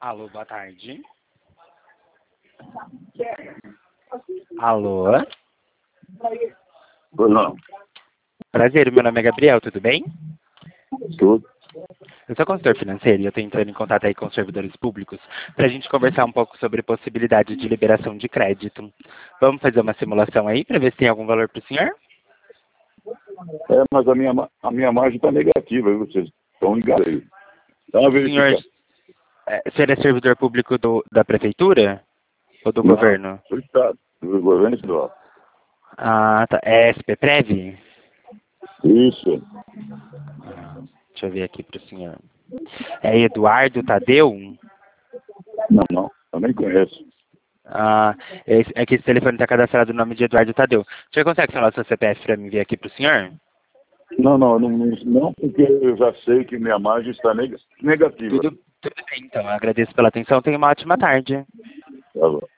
Alô, boa tarde. Alô? Pois não. Prazer, meu nome é Gabriel, tudo bem? Tudo. Eu sou consultor financeiro e eu estou entrando em contato aí com os servidores públicos para a gente conversar um pouco sobre possibilidade de liberação de crédito. Vamos fazer uma simulação aí para ver se tem algum valor para o senhor? Mas a minha margem está negativa, viu? Vocês estão ligados aí. Dá uma O senhor, verificação. o senhor é servidor público da prefeitura ou do Não, governo? do Estado, do governo estadual. Ah, tá. É SPPrev? Isso. Deixa eu ver aqui para o senhor. É Eduardo Tadeu? Não, eu nem conheço. Ah, é que esse telefone está cadastrado no nome de Eduardo Tadeu. O senhor consegue falar o seu CPF para me enviar aqui para o senhor? Não, porque eu já sei que minha margem está negativa. Tudo bem, então. Eu agradeço pela atenção. Tenha uma ótima tarde. Tá bom.